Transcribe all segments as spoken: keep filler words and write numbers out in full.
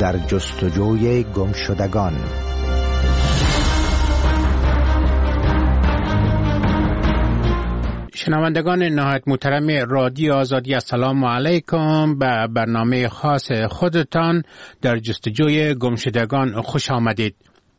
در جستجوی گمشدگان. شنوندگان نهایت محترم رادیو آزادی، السلام علیکم. به برنامه خاص خودتان در جستجوی گمشدگان خوش آمدید.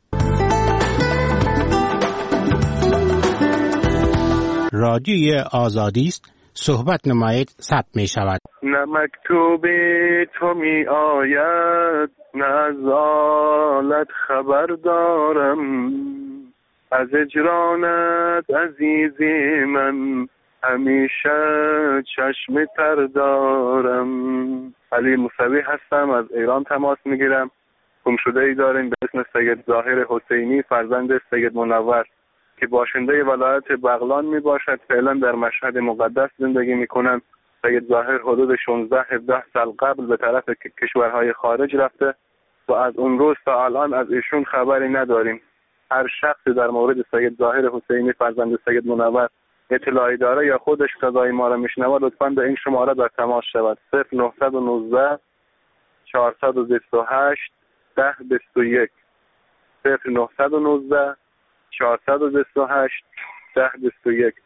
رادیوی آزادی است، صحبت نمایید ثبت می شود. نه مکتوب تو می آید، نه از آلت خبر دارم، از اجرانت عزیزی من همیشه چشم تر دارم. علی موسوی هستم، از ایران تماس میگیرم. گمشده ای داریم به اسم سید ظاهر حسینی فرزند سید منور که باشنده ولایت بغلان می باشد. فعلا در مشهد مقدس زندگی می کنند. سید ظاهر حدود شانزده هفده سال قبل به طرف کشورهای خارج رفته و از اون روز تا الان از ایشون خبری نداریم. هر شخصی در مورد سید ظاهر حسینی فرزند سید منور اطلاعی داره یا خودش صدای ما را میشنوه، لطفاً به این شماره در تماس شود. صفر نه یک نه چهارصد و بیست و هشت ده بیست و یک صفر نه یک نه چهارصد و بیست و هشت ده بیست و یک.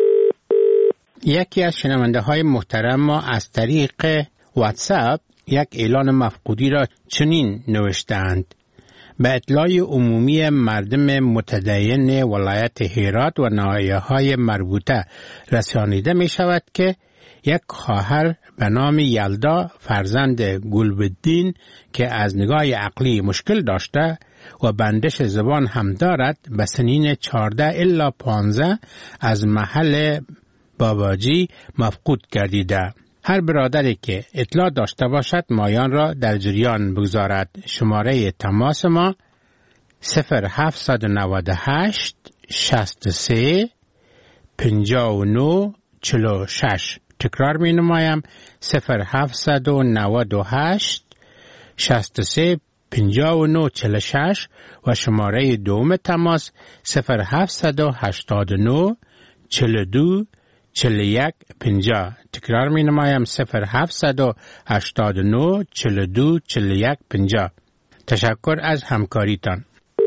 یکی از شنونده های محترم ما از طریق واتساپ یک اعلان مفقودی را چنین نوشتند: به اطلاع عمومی مردم متدین ولایت هرات و ناحیه‌های مربوطه رسانیده می شود که یک خواهر به نام یلدا فرزند گلبدین که از نگاه عقلی مشکل داشته و بندش زبان هم دارد به سنین چهارده الی پانزده از محل باباجی مفقود گردیده. هر برادری که اطلاع داشته باشد مایان را در جریان بگذارد. شماره تماس ما صفر هفت نه هشت شصت و سه پنجاه و نه چهل و شش. تکرار می نمایم: صفر هفت نه هشت شصت و سه پنجاه و نه چهل و شش و شماره دوم تماس صفر هفت هشت نه چهل و دو چهل و یک پنجاه. تکرار می نمایم: صفر هفت هشت نه چهل و دو چهل و یک پنجاه. تشکر از همکاریتان.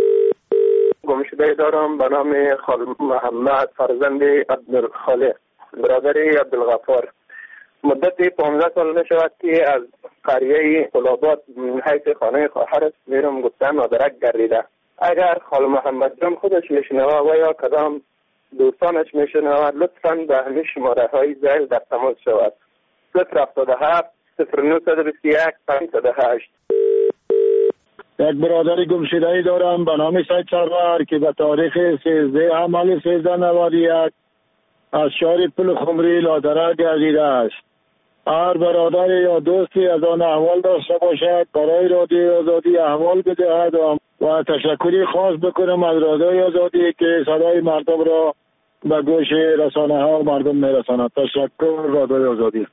گمشده دارم به نام خال محمد فرزند عبدالخالق برادر عبدالغفار. مدت پانزده سال می شود که از قریه قلابات حیث خانه خواهرش میرم گفتن مادرک گردیده. اگر خال محمد جان خودش میشنوه و یا کدام دوستانش میشنوه لطفاً به همین شماره های زیل در تماس شود. صفر هفتاد و هفت صفر نه بیست و یک پنجصد و هشت. یک برادر گمشده‌ای دارم به نام سید سرور که به تاریخ سیزده حمل سیزده نود و یک از شهر پل خمری لادره گردیده است. هر برادر یا دوستی از آن احوال داشته باشد برای رادیو آزادی احوال بدهد و تشکری خاص بکنم از رادیو آزادی که صدای مردم را به گوش رسانه ها و مردم میرساند. تشکر رادیو آزادی.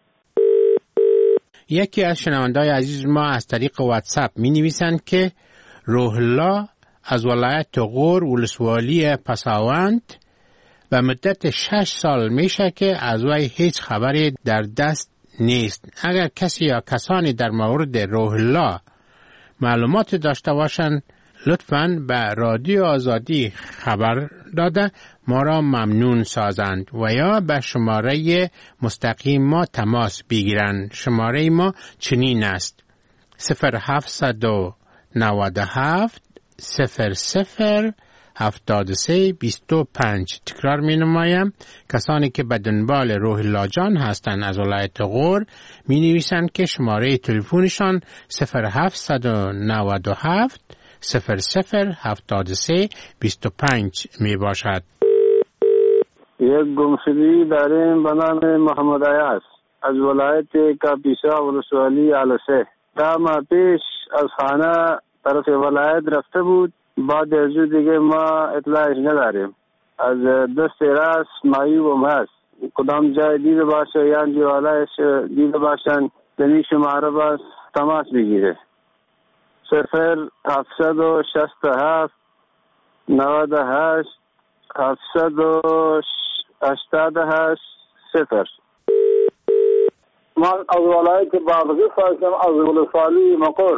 یکی از شنونده‌های عزیز ما از طریق واتساپ می نویسند که روح الله از ولایت غور ولسوالی پساوند و مدت شش سال میشه که از وی هیچ خبری در دست نیست. اگر کسی یا کسانی در مورد روح الله معلومات داشته باشند لطفاً به رادیو آزادی خبر داده ما را ممنون سازند و یا به شماره مستقیم ما تماس بگیرند. شماره ما چنین است: صفر هفت نه هفت صفر صفر هفتاد و سه بیست و پنج. تکرار می نمایم: کسانی که به دنبال روح الله جان هستند از ولایت غور می نویسند که شماره تلفنشان صفر هفت نه هفت صفر صفر هفتاد و سه بیست و پنج می باشد. یک گمشده‌ای داریم به نام محمد عیاض از ولایت کاپیسا ولسوالی علسه. ده ماه پیش از خانه طرف ولایت رفته بود. بعد از دیگه ما اطلاعش نداریم. از دست راست معیوب هست. کدام جای دیده باشه یا جوالایش دیده باشن دنی شماره باز تماس بگیره. صفر هفتصد و شست و هفت نود و هشت هفتصد و هشتاد و هشت صفر. من از ولایت بادغیس هستم، از ولسوالی مقر.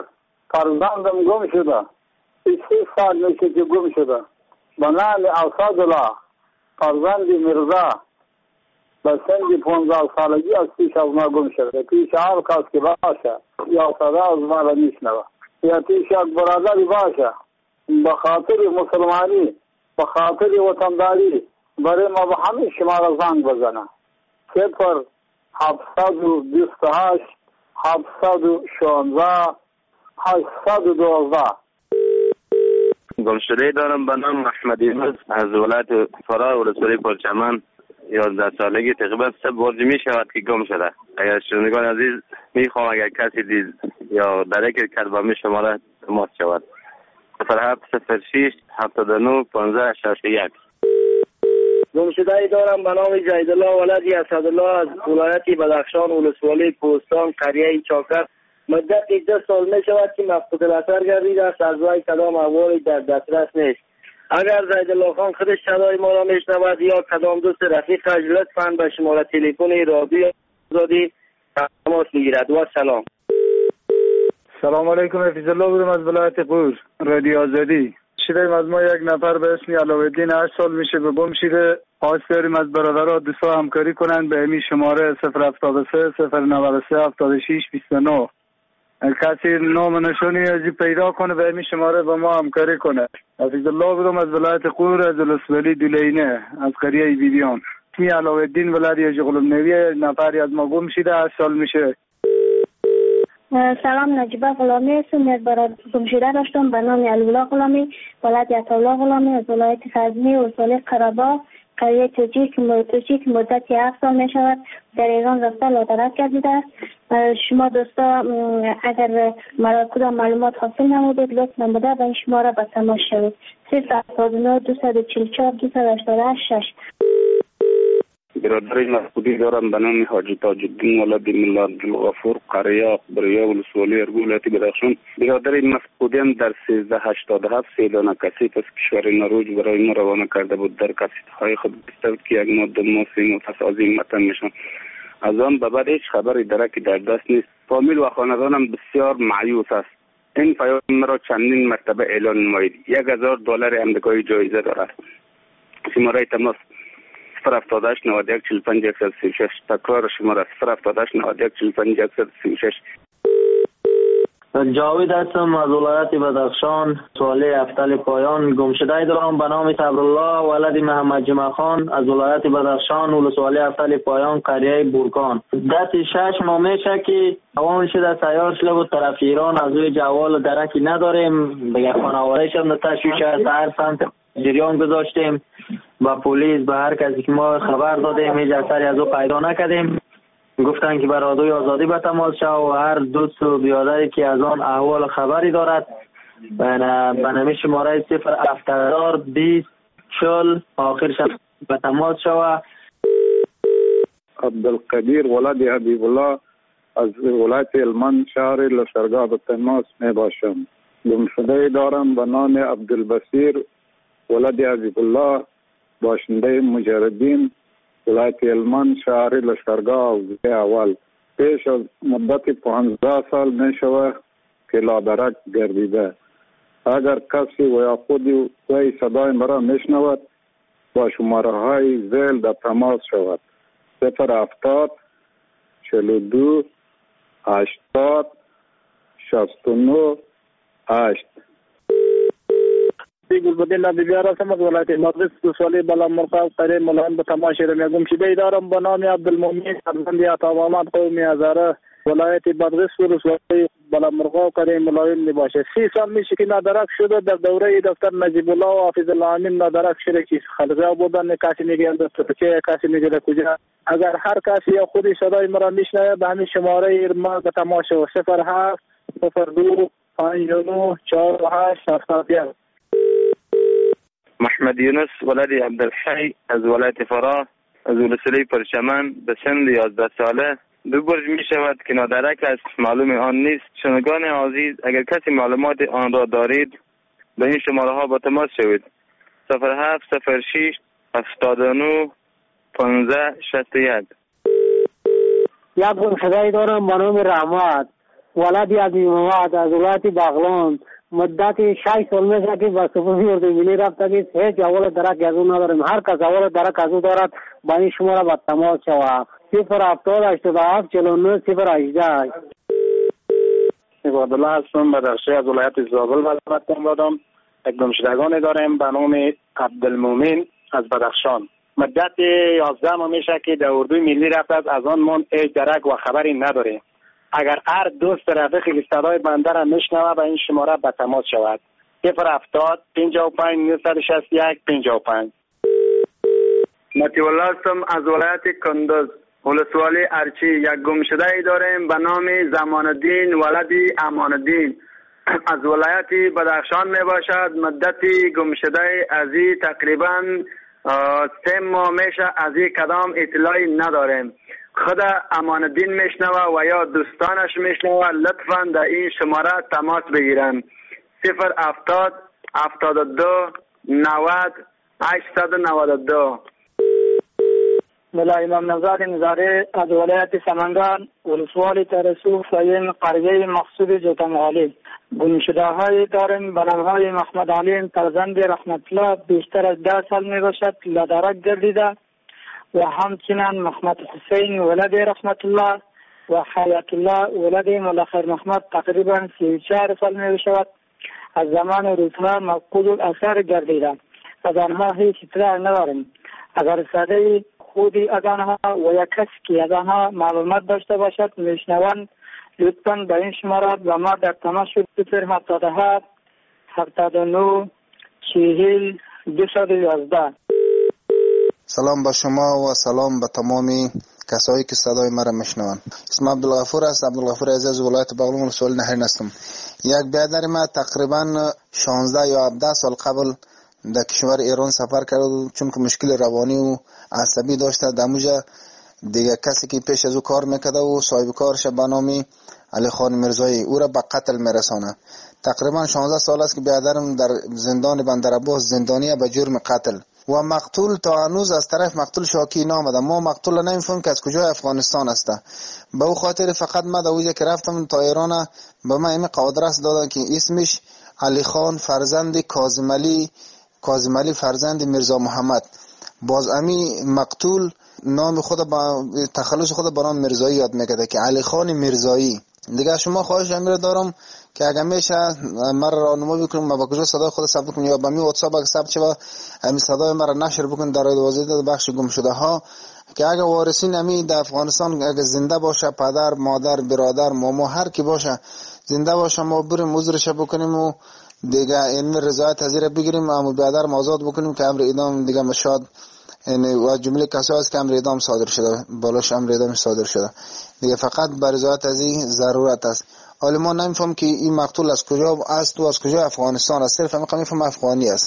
فرزندم گم شده. سی سال میشه که گم شده. به نام اسدالله فرزند مرزا به سن پانزده سالگی از پیش از ما گم شده. پیش هر کس که باشه یا صدا از ما را میشنوه یا پیش یک برادری باشه به خاطر مسلمانی به خاطر وطنداری برای ما به همه شما را زنگ بزنه. صفر هفتصد و بیست و هشت هفتصد و شانزده هشتصد و دوازده. گمشده دارم به نام احمد یونس از ولایت فرا ولسوالی پرچمن. یازده سالگی تقریبا سه برج می شود که گم شده. اگر شنوندگان عزیز میخوام اگر کسی دید یا درک کرد با می شماره تماس شود. صفر هفت صفر شش هفتاد و نه پانزده شصت و یک. گمشده دارم به نام زیدالله ولدی اسدالله از ولایت بدخشان ولسوالی کوهستان قریه چاکر. مدت ده سال می شود که مفقود الاثر گردیده است. از وی کدام احوالی در دسترس نیست. اگر زیدالله خان خودش صدای ما را میشنود یا کدام دوست رفیقش لطفاً به شماره تلفن رادیو آزادی تماس بگیرد. و سلام. سلام علیکم. حفیظ الله بودم از ولایت قور رادیو آزادی. شدیم از ما یک نفر به اسم علاءالدین هشت سال میشه به گم شده. خواست داریم از برادرها دوستا همکاری کنند به امی شماره صفر هفتاد و سه صفر نود و سه هفتاد و شش بیست و نه. کسی نام نشانی ازی پیدا کنه به امی شماره با ما همکاری کنه. حفیظ الله بودم از ولایت قور از ولسوالی دولینه از قریه بیبیان. اسمی علاءالدین ولدی جغلم نویه. نفری از ما گم شده هشت سال میشه. سلام، نجیبه غلامی هستم. یک برادر گم شده داشتم به نام علی‌الله غلامی ولد عطاالله غلامی از ولایت غزنی ولسوالی قره‌باغ قریه توجیه که مدت هفت سال می شود در ایران رفته لادرک گردیده است. شما دوستا اگر مرا کدام معلومات حاصل نمودید لطف نموده به این شماره به تماس شوید. صفر هفتاد و نه دویست و چهل و چهار دویست و هشتاد و شش. برادر مفقودی دارم به نام حاجی تاج الدین ولد ملا عبدالغفور قریه بریا ولسوالی ارگو ولایت بدخشان. برادر مفقودیم در سیزده هشتاد و هفت سه دانه کسیت از کشور نروژ برای ما روانه کرده بود. در کسیت های خود گفته که یک ماده ماسی متس از این متن میشن. از آن به بعد هیچ خبری درکی در دست نیست. فامیل و خاندانم بسیار مایوس است. این پیام مرا چندین مرتبه اعلان نمایید. یک هزار دلار امریکایی جایزه دارد. شماره تماس صفر هفتاد و هشت نود و یک چهل و پنج صد و سی و شش. تکرار شماره صفر هفتاد و هشت نود و یک چهل و پنج صد و سی و شش. جاوید هستم از ولایت بدخشان سوالی افتال پایان. گمشده دارم به نام صبرالله ولد محمد جمعه خان از ولایت بدخشان ولسوالی افتال پایان قریه بورکان. دست شش ماه میشه که عوام شده سیار شده بود طرف ایران. از روی جوال درکی نداریم. بگه خانوادهش هم تشویش است. هر سمت جریان گذاشتیم با پلیس به هر کسی که ما خبر دادیم هیچ اثری از او پیدا نکردیم. گفتن که بر رادیوی آزادی به تماس شو و هر دوست و بیادری که از آن احوال خبری دارد به نمی شماره صفر هفتاد بیست چهل آخرش به تماس شو. عبدالقدیر ولد حبیب الله از ولایت هلمند شهر لشکرگاه به تماس می باشم. گمشده دارم به نام عبدالبصیر ولد حبیب الله باشنده مجردین ولایت هلمند شهر لشکرگاه اول. پیش از مدت پانزده سال می شود که لادرک گردیده. اگر کسی و یا خودی وی صدای مرا می شنود با شماره های زیل در تماس شود. صفر هفتاد چهل و دو هشتاد شصت و نه هشت. گلبدین نبی هستم از ولایت مدرس ولسوالی بلامرغاب قریه ملایم به تماس شدم. گمشده دارم به نام عبدالمؤمن فرزند عطاالله قوم هزاره ولایت مدرس ولسوالی بلامرغاب قریه ملایم می باشه. سی سال میشه که نادرک شده. در دوره دکتر نجیب الله و حافظ الله امین نادرک شده که خلقه بودن. کسی میگه در ترکیه کسی میگه در کجا. اگر هر کسی یا خودی صدای مرا میشنوه به همین شماره ما به تماس شو. صفر هفت صفر دو پنج نه چهار هشت هفتاد یک. محمد یونس ولد عبدالحی از ولایت فرا از ولسوالی پرچمن به سن یازده ساله دو برج می شود که نادرک است. معلوم آن نیست. شنوندگان عزیز اگر کسی معلومات آن را دارید به این شماره ها با تماس شوید. صفر هفت صفر شش هفتاد و نه پانزده شصت و یک. یک گمشده دارم به نام رحمت ولدی از محمد از ولایت بغلان مدت شش سال میشه که با سپاهی اردو ملی رفته که هیچ اول درک از اون نداریم. هر کس اول درک از اون دارد با این شما را با تماس شود. صفر هفتاد هشتاد و هفت چهل و نه صفر هجده. عبدالله هستم، بدرشی از ولایت زابل وزارت دادم. یک گمشدگان داریم به نام عبدالمومن از بدخشان. مدت یازده ماه میشه که در اردوی ملی رفته از آن من هیچ درک و خبری نداره. اگر هر دوست رفیقی که صدای بنده را میشنوه به این شماره به تماس شود. صفر هفتاد پنجاه و پنج نهصد و شصت و یک پنجاه و پنج. مطیع الله هستم از ولایت کندز، ولسوالی ارچی. یک گمشده ای داریم به نام زمان الدین ولدی امان الدین از ولایت بدخشان می باشد. مدت گمشده ازی تقریبا سه ماه میشه، از این کدام اطلاعی نداریم. خود امان الدین میشنوه و یا دوستانش میشنوه، لطفا در این شماره تماس بگیرن. صفر هفتاد هفتاد و دو نود هشتصد و نود و دو. ملا امام نزاد نظاره از ولایت سمنگان، ولسوالی ترسو فایم قریه مقصود جوتمغالی. گمشده های داریم به نام های محمد علیم فرزند رحمت الله، بیشتر از ده سال می باشد لدرک گردیده، و همچنین محمد حسین ولد رحمت الله و حیات الله ولد ملخر محمد تقریبا سی و چهار سال می باشد. از زمان روزها مفقود الاثر گردیده. از آنها هیچ اطلاع نداریم. اگر صدای خودی از آنها و یک کسی که از آنها معلومات داشته باشد میشنوند، لطفاً به این شماره با ما در تماس شد. صفر هفتاد و هفت هفتاد و نه چهل دویست و یازده. سلام به شما و سلام به تمامی کسایی که صدای مرا میشنوند. اسم عبدالغفور است، عبدالغفور عزیز، ولایت بغلان، ولسوالی نهرین هستم. یک برادر ما تقریبا شانزده یا هفده سال قبل در کشور ایران سفر کرد، چون که مشکل روانی و عصبی داشته. دموجا دیگه کسی که پیش از او کار میکرده و صاحب کارش به نام علی خان میرزایی او را به قتل میرسانه. تقریبا شانزده سال است که برادرم در زندان بندرعباس زندانیه به جرم قتل و مقتول تا هنوز از طرف مقتول شاکی نامده. ما مقتول نمیفهمیم که از کجای افغانستان است. به او خاطر فقط ما در ویژه که رفتم تا ایران به ما این قادرس دادن که اسمش علی خان فرزند کاظم علی کاظم علی فرزند میرزا محمد. باز امی مقتول نام خود با تخلص خود به نام میرزایی یاد میکرده که علی خان میرزایی. دیگه شما خواهش امیر دارم که اگر میشه مرا راهنمایی بکنیم ما با کجا صدای خود ثبت کنیم یا با می واتساپ اگه ثبت شه همین صدای مرا نشر بکنید در واسطه بخش گمشده ها، که اگه وارثین امی در افغانستان اگه زنده باشه، پدر مادر برادر ماما هر کی باشه زنده باشه، ما بریم عذرش بکنیم و دیگه این رضایت حاضر بگیریم، اما برادر آزاد بکنیم که امر اعدام دیگه مشاد یعنی و جمله کسایی است که امر اعدام صادر شده، بالاش امر اعدام صادر شده دیگه. فقط بر رضایت از این ضرورت است. حالا ما نمیفهم که این مقتول از کجا است و از کجا افغانستان است، صرف میفهم افغانی است.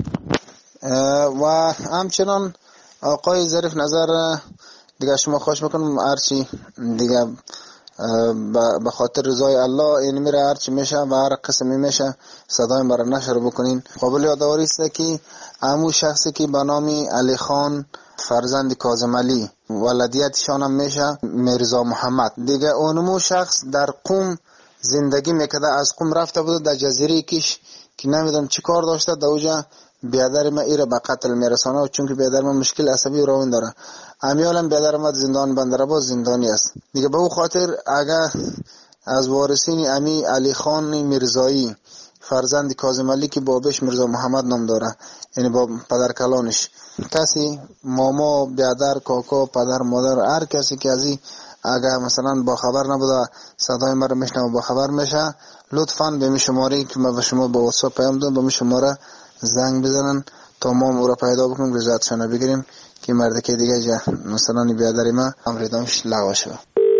و همچنان آقای ظریف نظر دیگه شما خواهش میکنم هرچی دیگه به خاطر رضای الله این میره هرچی میشه و هر قسمی میشه صدای مرا نشر بکنین. قابل یادآوری است که همون شخصی که به نام علی خان فرزند کاظم علی ولدیتشان هم میشه میرزا محمد. دیگه اونمو شخص در قم زندگی میکرده، از قم رفته بود در جزیره کش که نمیدونم چی کار داشته، در اوجا بیادر ما ایره به قتل میرسانه و چون که بیادر ما مشکل عصبی و روان داره. امیالم بیادر ما زندان بندرعباس زندانی است دیگه. به او خاطر اگر از وارثین امی علی خان میرزایی فرزند کاظم علی که بابش میرزا محمد نام داره، یعنی با پدر کلانش کسی ماما بیادر کاکا پدر مادر هر کسی که ازی اگر مثلا با خبر نبوده صدای ما رو میشنوه با خبر میشه، لطفاً به می شماره که ما به شما با واتساپ پیام دادم به می شماره زنگ بزنن تا ما او را پیدا بکنیم رضایتشان بگیریم که مرد که دیگه جا مثلا بیادر ما امر اعدامش لغو شود.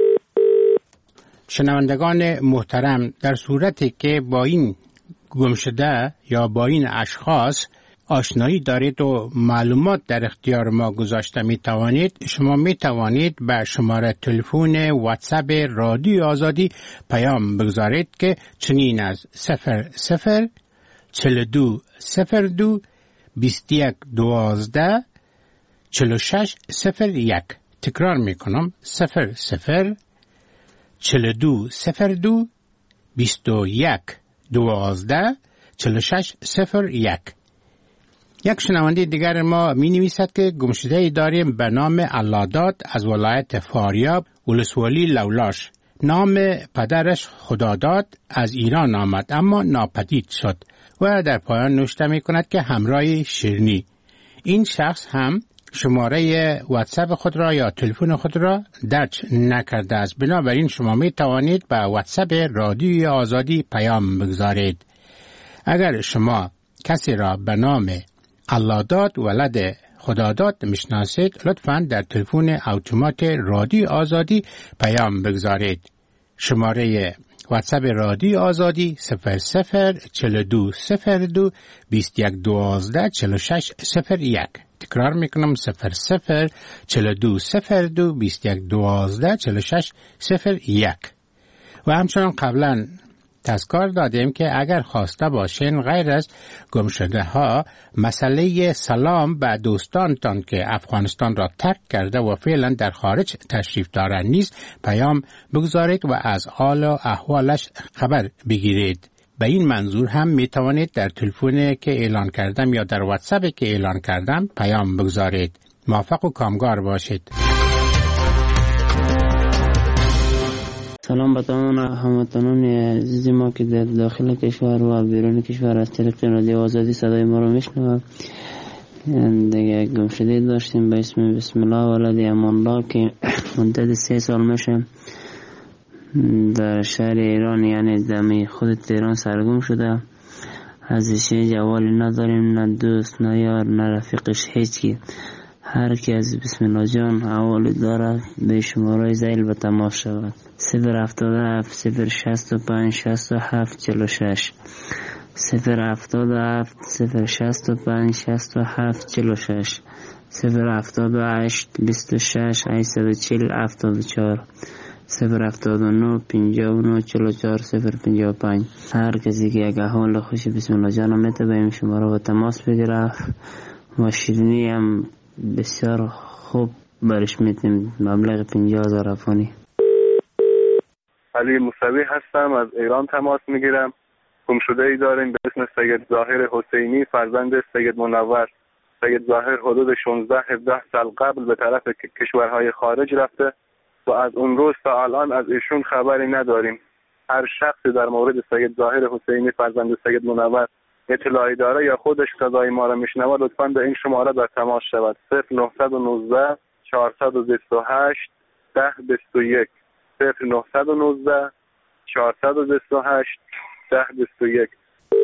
شنوندگان محترم، در صورتی که با این گمشده یا با این اشخاص آشنایی دارید و معلومات در اختیار ما گذاشته می توانید، شما می توانید به شماره تلفن واتساپ رادیو آزادی پیام بگذارید که چنین از صفر صفر چهل و دو صفر دو بیست و یک دوازده چهل و شش صفر یک. تکرار می کنم صفر صفر چهل و دو صفر دو بیست و یک دوازده چهل و شش صفر یک. یک شنونده دیگر ما می نویسد که گمشده داریم به نام علاداد از ولایت فاریاب ولسوالی لولاش. نام پدرش خداداد از ایران آمد اما ناپدید شد و در پایان نوشته می کند که همراه شیرنی. این شخص هم شماره واتساپ خود را یا تلفن خود را درج نکرده است. بنابراین شما می توانید به واتساپ رادیوی آزادی پیام بگذارید. اگر شما کسی را به نام علاداد ولد خداداد میشناسید لطفاً در تلفن اتومات رادیو آزادی پیام بگذارید. شماره واتساپ رادیو آزادی صفر صفر چهل و دو صفر دو بیست و یک دوازده چهل و شش صفر یک. تکرار میکنم صفر صفر چهل و دو صفر دو بیست و یک دوازده چهل و شش صفر یک. و همچنان قبلا تذکر دادیم که اگر خواسته باشین غیر از گمشده ها مسئله سلام به دوستانتان که افغانستان را ترک کرده و فعلا در خارج تشریف دارند نیز پیام بگذارید و از حال و احوالش خبر بگیرید. به این منظور هم می توانید در تلفنی که اعلان کردم یا در واتساپی که اعلان کردم پیام بگذارید. موفق و کامگار باشید. سلام به تمام هموطنان عزیز ما که در داخل کشور و بیرون کشور از طریق رادیو آزادی صدای ما رو میشنوند. دیگه گمشده داشتیم به اسم بسم الله ولد امان‌الله که مدت سه سال میشه در شهر ایران یعنی دمی خود تهران سرگم شده. ازش جوالی نداریم، نه دوست نه یار نه رفیقش، هیچی. هر کی از بسم الله جان حوالی داره به شماره زیل به تماس شود. صفر هفتاد و هفت صفر شصت و پنج شصت و هفت چهل و شش صفر هفتاد و هفت صفر شصت و پنج شصت و هفت چهل و شش صفر هفتاد و هشت بیست و شش هشتصد و چهل هفتاد و چهار صفر هفتاد و نه پنجاه و نه چهل و چهار صفر پنجاه و پنج. هر کسی که یک حال خوش بسم الله جان میته به این شماره و تماس بگیره و شیرینی هم بسیار خوب برش میتیم. مبلغ پنجاه هزار افغانی. علی موسوی هستم، از ایران تماس میگیرم. گمشده ای داریم به اسم سید ظاهر حسینی فرزند سید منور. سید ظاهر حدود شانزده هفده سال قبل به طرف کشورهای خارج رفته و از اون روز تا الان از ایشون خبری نداریم. هر شخصی در مورد سید ظاهر حسینی فرزند سید منور اطلاعی داره یا خودش صدای ما را میشنوه لطفاً به این شماره در تماس شود. صفر نه یک نه چهارصد و بیست و هشت ده بیست و یک صفر نه یک نه چهارصد و بیست و هشت ده بیست و یک.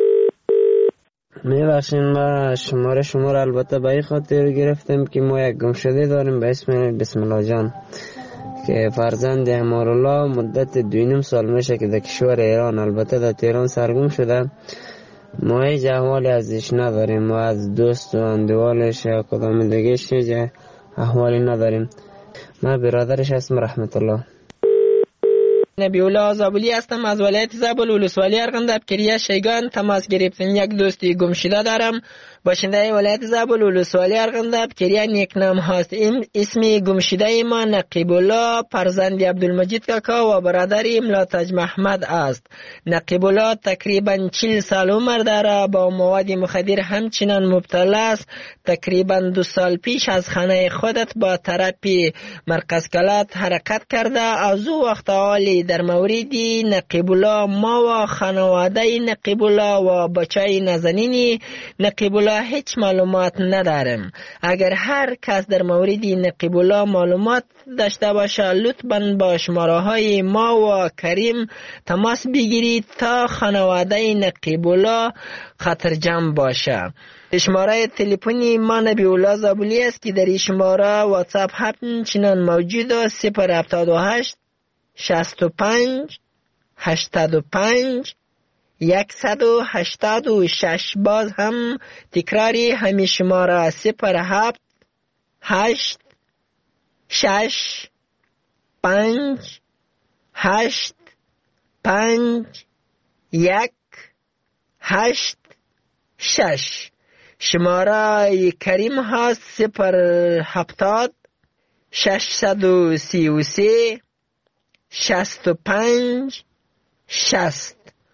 میبخشین ما شماره شما را البته به این خاطر گرفتم که ما یک گمشده داریم به اسم بسم الله جان که فرزند امارالله مدت دوینم سال میشه که در کشور ایران البته در تهران سرگم شده. ما هیچ احوالی ازش نداریم و از دوست و اندوالش یا کدام دیگهش هیچ احوالی نداریم. ما برادرش هستم رحمت الله. نبی‌الله زابلی هستم از ولایت زابل ولسوالی ارغنداب کریه شیگان تماس گرفتم. یک دوستی گمشده دارم باشنده ولایت زابل ولسوالی ارغنداب کریه نیکنام هست. اسم گمشده ما نقیب الله فرزند عبدالمجید کاکا و برادر ملاتج محمد است. نقیب الله تقریبا چهل سال عمر داره، با مواد مخدر همچنان مبتلا است. تقریبا دو سال پیش از خانه خودت با تراپی مرکز کلات حرکت کرده. از او وقت حالی در مورد نقیب الله ما و خانواده نقیب الله و بچه نازنین نقیب الله هیچ معلومات ندارم. اگر هر کس در مورد نقیب الله معلومات داشته باشه لطفاً با شماره های ما و کریم تماس بگیرید تا خانواده نقیب الله خطرجم باشه. شماره تلفنی ما نبی‌الله زابلی است که در این شماره واتساپ همچنان موجود است. صفر هفتاد و هشت شصت و پنج هشتاد و پنج یکصد و هشتاد و شش. باز هم تکراری همین شماره صفر هفت هشت شش پنج هشت پنج یک هشت شش. شماره کریم هست صفر هفتاد ششصد و سی و سه شصت و پنج شصت.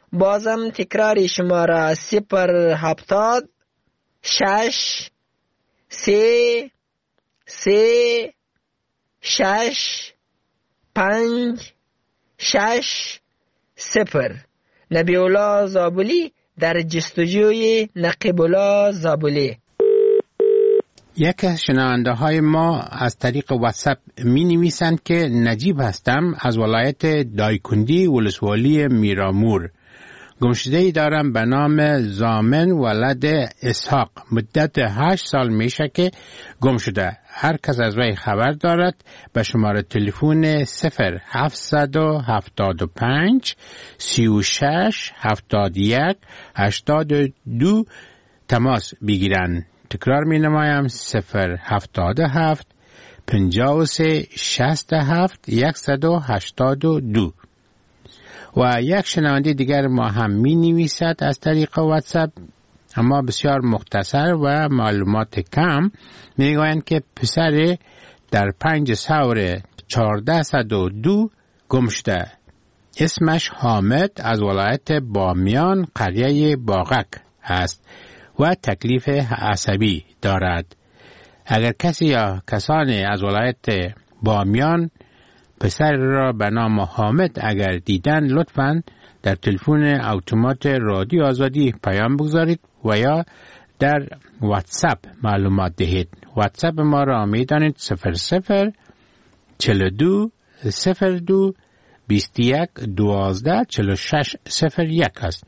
بازم تکرار شماره صفر هفتاد شش سه سه شش پنج شش صفر. نبی‌الله زابلی در جستجوی نقیب‌الله زابلی. یک از شنونده های ما از طریق واتساپ می نویسند که نجیب هستم از ولایت دایکندی ولسوالی میرامور. گمشده‌ای دارم به نام زامن ولد اسحاق. مدت هشت سال میشه که گم شده. هر کس از وی خبر دارد به شماره تلفن صفر هفتصد و هفتاد و پنج سی و شش هفتاد و یک هشتاد و دو تماس بگیرند. تکرار می نمایم صفر هفتاد و هفت پنجاه و سه شصت و هفت صد و هشتاد و دو. و یک شنونده دیگر ما هم می نویسد از طریق واتساپ، اما بسیار مختصر و معلومات کم. می گویند که پسر در پنج سور چهارده صد و دو گم شده. اسمش حامد از ولایت بامیان قریه باغک است و تکلیف عصبی دارد. اگر کسی یا کسانی از ولایت بامیان پسر را به نام حامد اگر دیدن، لطفاً در تلفن اتومات رادیو آزادی پیام بگذارید و یا در واتساپ معلومات دهید. واتساپ ما را می دانید صفر صفر چهل و دو صفر دو بیست و یک دوازده چهل و شش صفر یک است.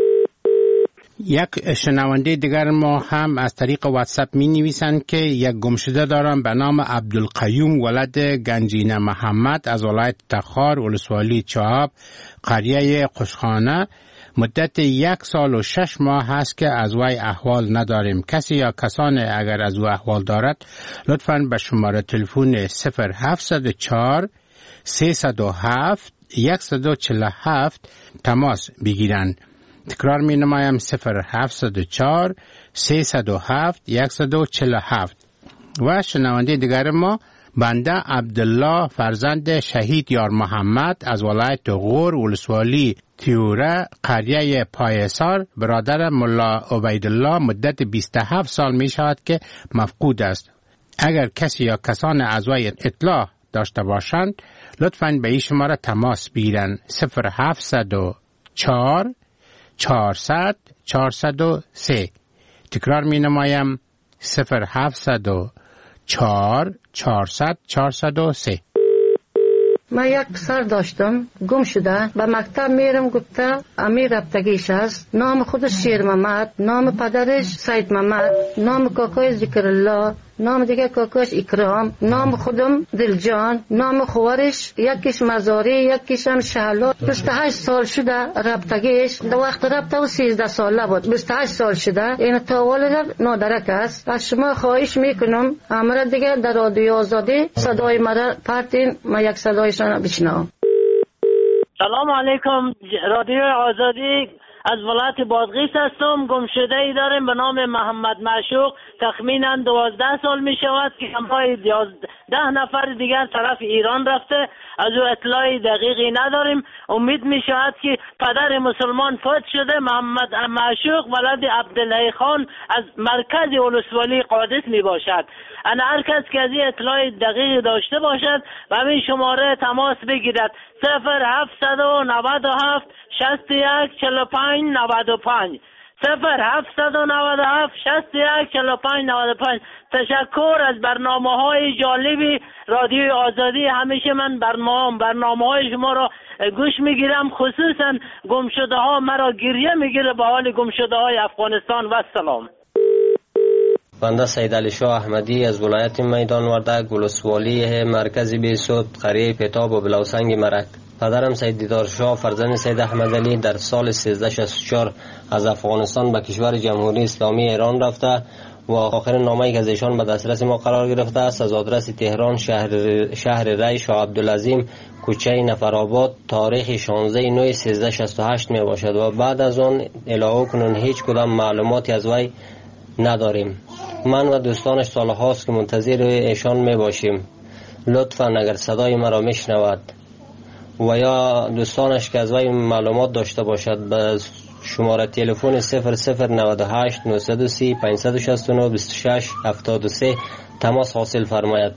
یک شنونده دیگر ما هم از طریق واتساپ می نویسند که یک گمشده دارم به نام عبدالقیوم ولد گنجینه محمد از ولایت تخار ولسوالی چهاب قریه قشخانه. مدت یک سال و شش ماه هست که از وی احوال نداریم. کسی یا کسانی اگر از او احوال دارد لطفاً به شماره تلفن صفر هفتصد و چهار سیصد و هفت صد و چهل و هفت تماس بگیرند. تکرار می نمایم صفر هفتصد و چهار سیصد و هفت صد و چهل و هفت. و شنونده دیگر ما بنده عبدالله فرزند شهید یار محمد از ولایت غور ولسوالی تیوره قریه پایسار برادر ملا عبیدالله مدت بیست و هفت سال می شود که مفقود است. اگر کسی یا کسان از وی اطلاع داشته باشند لطفاً به این شماره تماس بگیرند صفر هفتصد و چهار چهارصد چهارصد و سه. تکرار می نمایم صفر هفتصد و چهار چهارصد چهارصد و سه. من یک پسر داشتم گم شده. به مکتب میرم گفته امیر رفتگیش است. نام خودش شیر محمد، نام پدرش سید محمد، نام کاکای ذکر الله، نام دیگه کاکاش اکرام، نام خودم دلجان، نام خوارش یکیش مزاری یکیش هم شهلا. بیست و هشت سال شده رفتگیش. در وقت رفته و سیزده ساله بود. بیست و هشت سال شده. این تا والد نادرک است. از شما خواهش میکنم امر دیگه در رادیو آزادی صدای مرا پرتین، ما یک صدایشان بشنوم. سلام علیکم. رادیو آزادی از ولایت بادغیس هستم. گمشده ای داریم به نام محمد معشوق. تخمینا دوازده سال می شود که همراه ده نفر دیگر طرف ایران رفته. از او اطلاع دقیقی نداریم. امید می شود که پدر مسلمان فوت شده. محمد معشوق ولد عبدالله خان از مرکز ولسوالی قادس می باشد. انا هر کس که از این اطلاع دقیق داشته باشد و همین شماره تماس بگیرد صفر هفتصد و نود و هفت شصت و یک چهل و پنج نود و پنج صفر هفتصد و نود و هفت شصت و یک چهل و پنج نود و پنج. تشکر از برنامه های جالبی رادیو آزادی. همیشه من برنامه برنامه های شما را گوش میگیرم، خصوصا گمشده ها مرا گریه میگیره به حال گمشده های افغانستان. و سلام. بنده سید علی شاه احمدی از ولایت میدان وردک ولسوالی مرکز بیسود قریه پتاب و بلاوسنگ مرک. پدرم سید دیدار شاه فرزند سید احمد علی در سال سیزده شصت و چهار از افغانستان به کشور جمهوری اسلامی ایران رفته و آخرین نامه‌ای که از ایشان به دسترس ما قرار گرفته است از آدرس تهران شهر شهر ری شاه عبدالعظیم کوچه نفرآباد تاریخ شانزده نه سیزده شصت و هشت می باشد و بعد از آن الهو کنون هیچ کدام معلوماتی از وی نداریم. من و دوستانش سالهاست که منتظر ایشان می باشیم. لطفاً اگر صدای مرا میشنود و یا دوستانش که از وی معلومات داشته باشد به شماره تلفن صفر صفر نود و هشت نهصد و سی پانصد و شصت و نه بیست و شش هفتاد و سه تماس حاصل فرماید.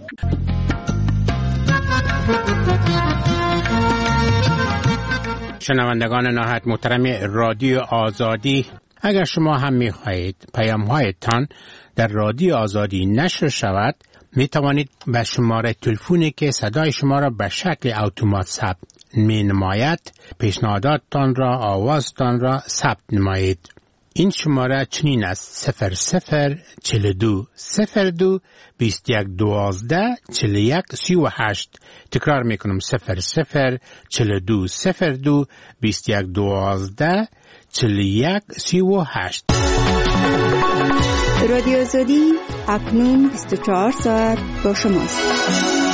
شنوندگان نهایت محترم رادیو آزادی، اگر شما هم می خواهید پیام هایتان در رادیو آزادی نشر شود، می توانید به شماره تلفنی که صدای شما را به شکل اتومات ثبت می نماید پیشنهاداتتان را، آوازتان را ثبت نمایید. این شماره چنین است: صفر صفر چهل دو صفر دو بیست یک دوازده چهل یک سی و هشت. تکرار میکنم: صفر صفر چهل دو صفر دو بیست یک دوازده چهل یک سی و هشت. رادیو آزادی اکنون بیست و چهار ساعت با شماست.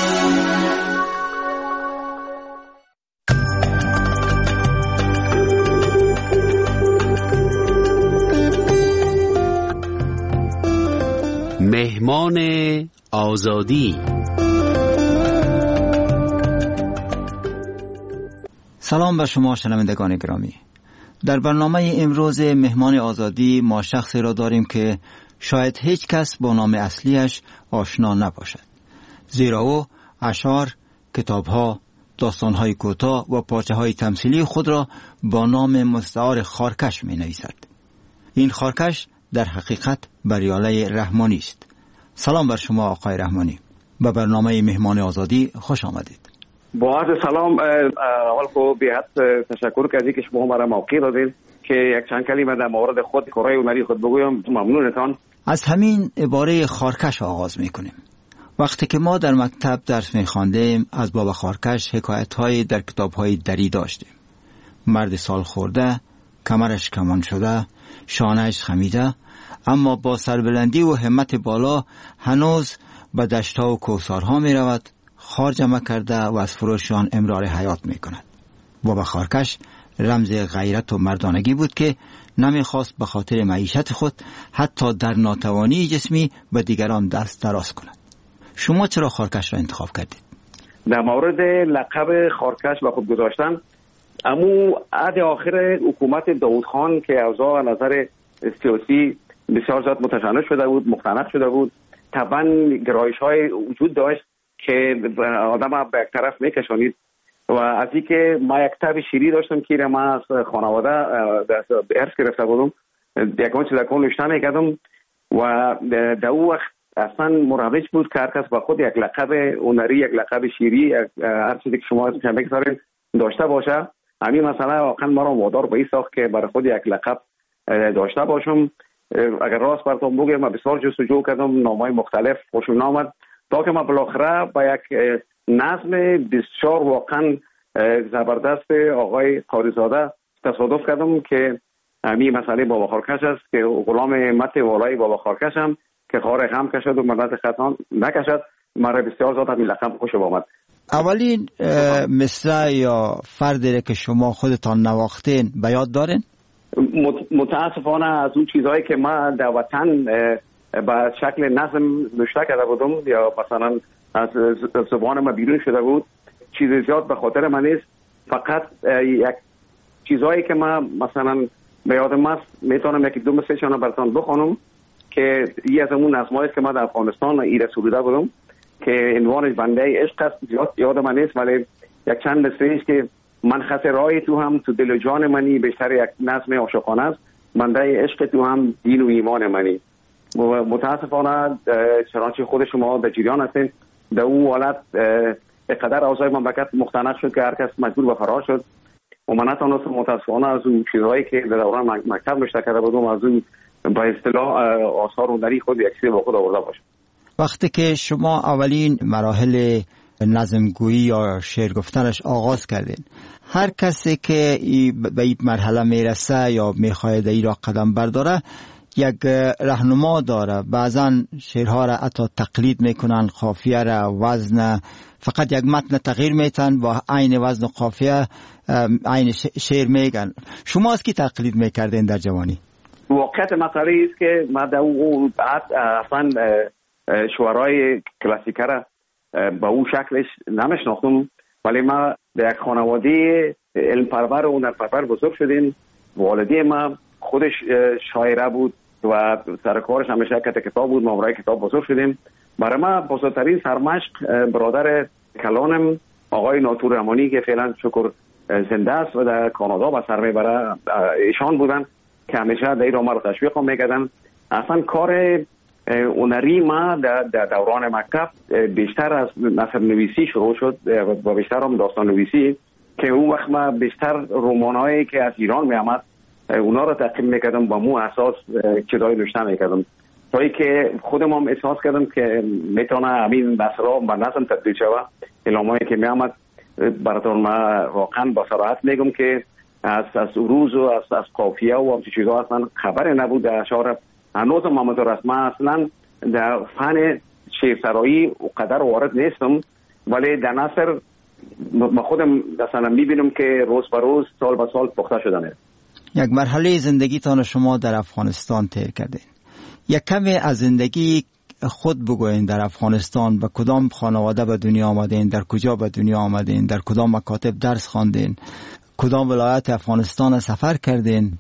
مهمان آزادی. سلام به شما شنوندگان گرامی. در برنامه امروز مهمان آزادی ما شخصی را داریم که شاید هیچ کس با نام اصلیش آشنا نباشد، زیرا او اشعار، کتابها، داستانهای کوتاه و پارچه‌های تمثیلی خود را با نام مستعار خارکش می نویسد. این خارکش در حقیقت بریاله رحمانی است. سلام بر شما آقای رحمانی، به برنامه مهمان آزادی خوش آمدید. با عرض سلام، اول خو بی‌حد تشکر کردید که شما مرا موقع دادید که یک چند کلمه در مورد خود کارهای هنری خود بگویم. ممنونتان. از همین عباره خارکش آغاز میکنیم. وقتی که ما در مکتب درس میخواندیم از بابا خارکش حکایت‌های در کتاب‌های دری داشتیم. مرد سال خورده، کمرش کمان شده، شانهش خمیده، اما با سربلندی و همت بالا هنوز به دشت‌ها و کوهسارها می رود، خار جمع کرده و از فروشان امرار حیات می کند. بابا خارکش رمز غیرت و مردانگی بود که نمی خواست به خاطر معیشت خود حتی در ناتوانی جسمی به دیگران دست دراز کند. شما چرا خارکش را انتخاب کردید؟ در مورد لقب خارکش به خود گذاشتن، امو عهد آخر حکومت داود خان که اوضاع نظر سیاسی بسیار زیاد متشنج شده بود، مختنق شده بود، طبعا گرایش های وجود داشت که آدم به یک طرف میکشانید و از این که ما یک کتاب شیری داشتم که ما از خانواده به ارث گرفته بودم، یکان چیز اکان نوشته میکردم و در اون وقت اصلا مروج بود که هر کس با خود یک لقب هنری، یک لقب شیری، هر چیزی که شما اسمش بگذارید داشته باشه. همین مسئله واقعا ما را وادار به این ساخت که برای خود یک لقب داشته باشم. اگر راست براتون بگم من بسیار جستجو کردم، نامهای مختلف خوشم نامد تا که من بالاخره با یک نظم بسیار واقعا زبردست آقای قاریزاده تصادف کردم که همین مسئله بابا خارکش است که غلام مت والای بابا خارکش هم که خار غم کشد و ملت خطان نکشد. مرا بسیار زیاد همین لقب خوش آمد. اولین مصرع یا فردی که شما خودتان نواختین به یاد دارین؟ متاسفانه از اون چیزهایی که ما در وطن به شکل نظم نوشته کرده بودم یا مثلا از زبان ما بیرون شده بود چیز زیاد به خاطر من نیست. فقط یک چیزهایی که ما مثلا به یادم است میتونم یکی دو مثلشان براتون بخونم که یه از اون نظمایی که ما در افغانستان ایره سروده بودم که عنوانش بنده عشق است. زیاد یاد من نیست ولی یک چند مثلیش که من خط رای تو هم تو دل و جان منی، بیشتر یک نظم عاشقانه است. بنده عشق تو هم دین و ایمان منی. متاسفانه چنانچه خود شما در جریان هستین در اون حالت اقدر اوضاع مملکت مختنق شد که هر کس مجبور به فرار شد و من نتونستم متاسفانه از اون چیزهایی که در دوران مکتب نوشته کرده بودم از اون با اصطلاح آثار هنری خود یک چیز با خود آورده باشم. وقتی که شما اولین مراحل نظمگویی یا شعر گفتنش آغاز کردین، هر کسی که به این مرحله میرسه یا میخواهد این را قدم برداره یک راهنما داره. بعضا شعرها را حتی تقلید میکنن، قافیه را، وزن، فقط یک متن تغییر میتن با عین وزن و قافیه عین شعر میگن. شما از کی تقلید میکردین در جوانی؟ واقعیت مسئله است که ما در اون بعد اصلا شعرهای کلاسیکه را با اون شکلش نمیشناختم، ولی ما در یک خانواده علم پرور و هنر پرور بزرگ شدیم. والدی ما خودش شاعره بود و سرکارش همیشه کت کتاب بود. ما برای کتاب بزرگ شدیم. برای ما بزرگترین سرمشق برادر کلانم آقای ناتور رحمانی که فعلا شکر زنده است و در کانادا با سر میبره ایشان بودن که همیشه در ایران ما رو تشویق میکردن. اصلا کار هنری ما در دوران مکتب بیشتر از نثر نویسی شروع شد و بیشتر هم داستان نویسی که اون وقت ما بیشتر رمانایی که از ایران می آمد اونا رو تقدیم میکردم با مو اساس چیزای نوشته میکردم تا اینکه خودم هم احساس کردم که میتونه همین نثرها به نظم تبدیل شود. الهامایی که می آمد براتون ما واقعا با صراحت میگم که از از عروض و از از قافیه و همچین چیزها اصلا خبر نبود در اشعار. هنوز هم محمد رسما اصلا در فن شعرسرایی و قدر وارد نیستم، ولی در نثر ما خودم مثلا میبینم که روز به روز سال به سال پخته شدن. یک مرحله زندگیتان شما در افغانستان طی کردین. یک کمی از زندگی خود بگوین در افغانستان. به کدام خانواده به دنیا آمدین؟ در کجا به دنیا آمدین؟ در کدام مکاتب درس خواندین؟ کدام ولایت افغانستان سفر کردین؟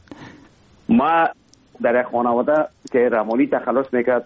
ما در یک خانواده که رحمانی تخلص میکرد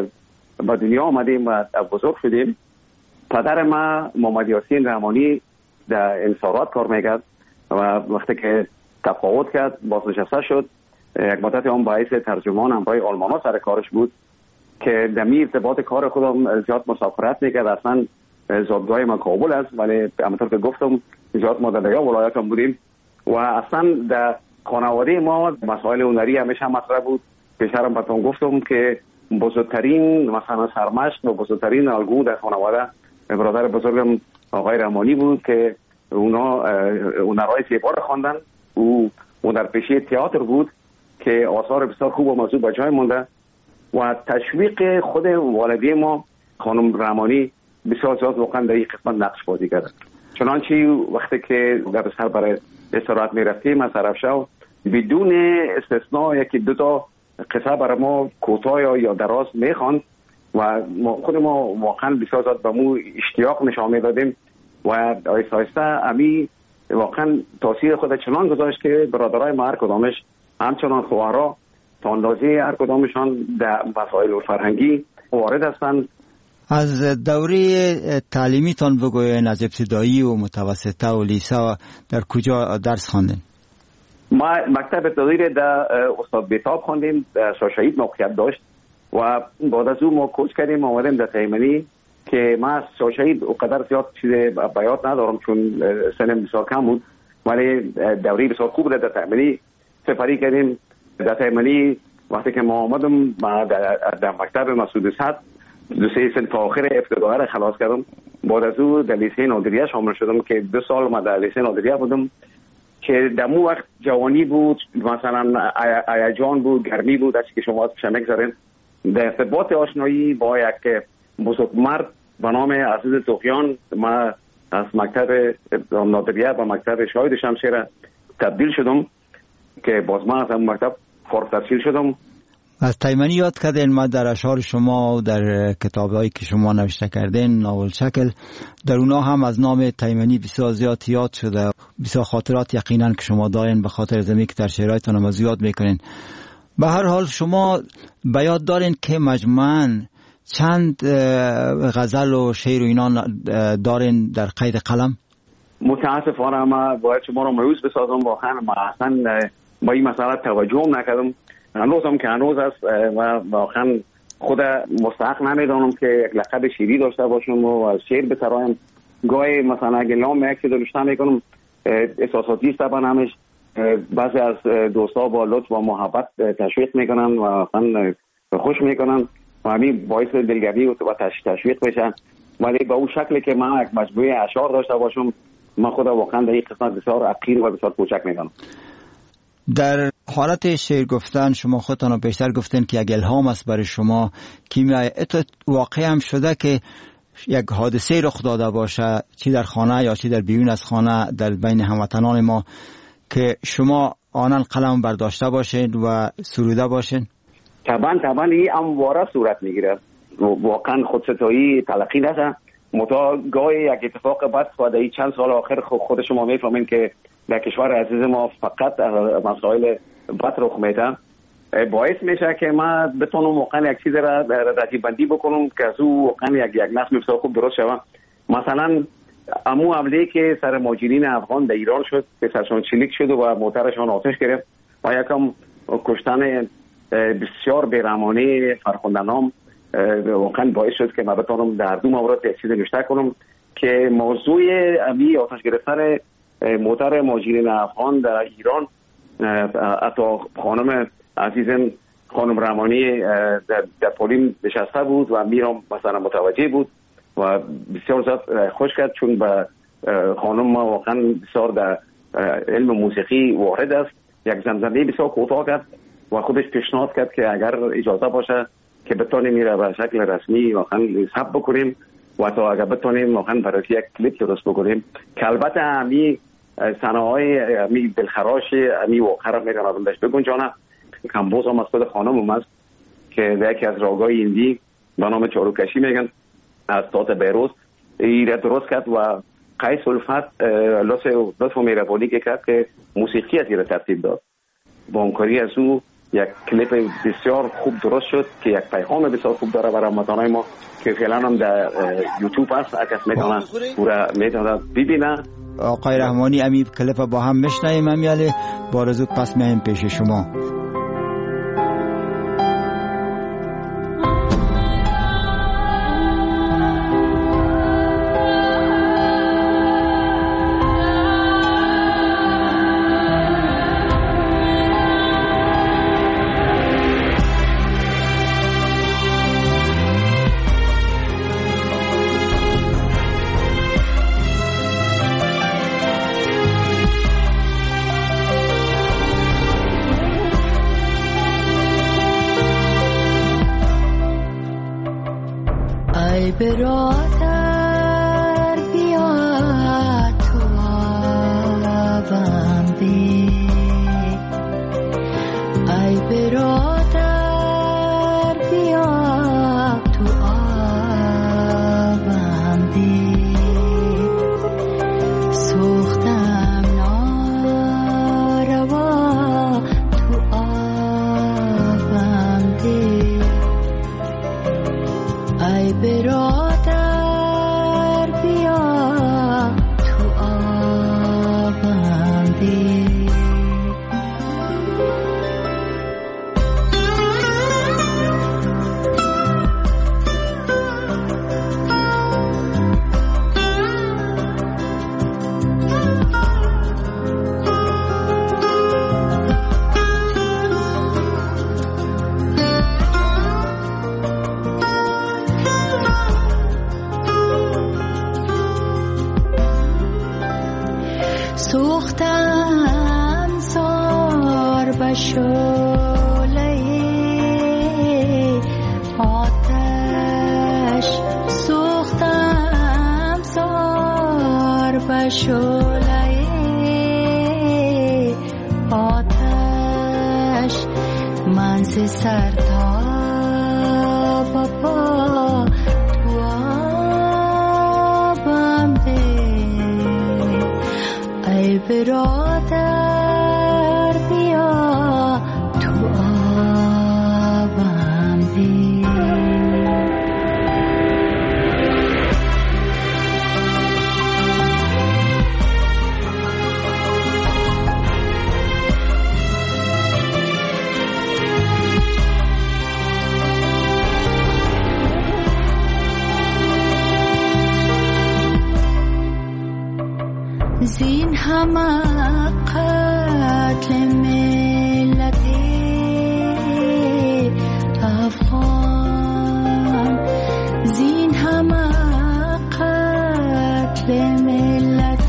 به دنیا آمدیم و بزرگ شدیم. پدر ما محمد یاسین رحمانی در انصارات کار میکرد و وقتی که تفاوت کرد بازنشسته شد. یک مدت هم باعث ترجمان هم برای آلمانا سر کارش بود که دمی ارتباط کار خودم زیاد مسافرت میکرد. اصلا زادگاه ما کابل است ولی همونطور که گفتم زیاد ما در ولایت هم بودیم و اصلا در خانواده ما مسائل هنری همیشه مطرح بود. پیشترم براتون گفتم که بزرگترین مثلا سرمشق و بزرگترین الگو در خانواده برادر بزرگم آقای رحمانی بود که اونا هنرهای زیبا رو خواندن. او هنرپیشه تئاتر بود که آثار بسیار خوب و موضوع به جای مونده و تشویق خود والدی ما خانم رحمانی بسیار زیاد واقعا در این قسمت نقش بازی کرد. چنانچه وقتی که در سر برای استراحت می رفتیم از طرف شو بدون استثناء یکی دو تا قصه برای ما کوتاه یا دراز می خواند و خود ما واقعا بسیار زیاد به مو اشتیاق نشان می دادیم و آیسته آیسته امی واقعا تاثیر خود چنان گذاشت که برادرای ما هر کدامش همچنان خواهرها تا اندازه هر کدامشان در مسائل فرهنگی وارد هستند. از دوره تعلیمیتان بگوین، از ابتدایی و متوسطه و لیسه در کجا درس خواندین؟ ما مکتب ابتدایی در استاد بیتاب خواندیم، در شاهشهید موقعیت داشت و بعد از او ما کوچ کردیم آمدیم در تیمنی که ما از شاهشهید اونقدر زیاد چیز بیات ندارم چون سنم بسیار کم بود ولی دوره بسیار خوب در تیمنی سپری کردیم. در تیمنی وقتی که ما آمدم ما در, در مکتب مسعود صد دو سه سنف آخر ابتدایی را خلاص کردم. بعد از او در لیسه نادریه شامل شدم که دو سال ما در لیسه نادریه بودم که در مو وقت جوانی بود، مثلا هیجان بود، گرمی بود، از که شما شمک زدن. در ارتباط آشنایی با یک بزرگ مرد به نام عزیز توخیان ما از مکتب نادریه به مکتب شاهد شمشیر تبدیل شدم که باز ما از اون مکتب فارغ التحصیل شدم. از تیمنی یاد کردین. ما در اشعار شما و در کتابایی که شما نوشته کردین ناول شکل در اونا هم از نام تیمنی بسیار زیاد یاد شده. بسیار خاطرات یقینا که شما دارین به خاطر زمین که در شعرهایتان هم زیاد میکنین. به هر حال شما به یاد دارین که مجموعاً چند غزل و شعر و اینا دارین در قید قلم؟ متاسفانه ما باید شما رو مایوس بسازم. واقعا ما اصلا با این مسئله توجه نکردم. هنوز هم که هنوز است و واقعا خود مستحق نمیدانم که یک لقب شیری داشته باشم و از شعر بسرایم. گاهی مثلا اگه نام یک چیز نوشته میکنم احساساتی است طبعا همش. بعضی از دوستا با لطف و محبت تشویق میکنن و واقعا خوش میکنن و همین باعث دلگرمی و تشویق بشن. ولی با اون شکلی که من یک مجموعه اشعار داشته باشم من خدا واقعا در این قسمت بسیار حقیر و بسیار کوچک میدانم. در حالت شعر گفتن شما خودتان رو بیشتر گفتین که یک الهام است برای شما. کیمیای واقعی هم شده که یک حادثه رخ داده باشه چی در خانه یا چی در بیرون از خانه در بین هموطنان ما که شما آنان قلم برداشته باشین و سروده باشین؟ طبعا طبعا این همواره صورت میگیره. واقعا خودستایی تلقی نشه متا گاهی یک اتفاق بد و در چند سال آخر خود شما میفهمین که در کشور عزیز ما فقط مسائل بد رخ میده، باعث میشه که ما بتونم واقعا یک چیز را رتیب بندی بکنم که از او واقعا یک یک نظم بسیار خوب درست شود. مثلا امو حمله که سر مهاجرین افغان در ایران شد، پسرشان چلیک شد و موترشان آتش گرفت و یکم کشتن بسیار بیرحمانه فرخندنام واقعا باعث شد که من بتونم در دو مورد یک چیز نوشته کنم که موضوع امی آتش گرفتن موتر مهاجرین افغان در ایران، حتی خانم عزیزم خانم رحمانی در, در پولیم نشسته بود و میرم مثلا متوجه بود و بسیار زیاد خوش کرد، چون به خانم ما واقعا بسیار در علم موسیقی وارد است. یک زمزمه بسیار کوتاه کرد و خودش پیشنهاد کرد که اگر اجازه باشه که بتونیم میره به شکل رسمی واقعا ثبت بکنیم و تا اگر بتونیم واقعا برای یک کلیپ درست بکنیم که البته امی صنایع امی دلخراش امی واقعا را میرن از اندش بگنجانه. کمبوز هم از خود خانم هم است که در یکی از راگای ایندی به نام چاروکشی میگن از تات بیروز ایره درست کرد و قیس الفت لطف و میربانی که کرد که موسیقی از ایره ترتیب داد. با همکاری از او یک کلیپ بسیار خوب درست شد که یک پیغام بسیار خوب داره برای هموطنان ما که فعلا هم در یوتیوب هست، اگر کس میتونه پورا میتونه ببینه. آقای رحمانی امی کلیپ با هم میشنویم، امیاله بارزود پس میایم پیش شما. برادر بیا تو آبم ده، ای برادر بیا تو آبم ده، سوختم ناروا تو آبم ده، ای برادر سوختم زار بشوله آتش، سوختم زار بشوله آتش، من ز سر تا پا تو آبم ده، ای برادر بیا تو آبم ده. زین همه قتل ملت افغان، زین همه قتل ملت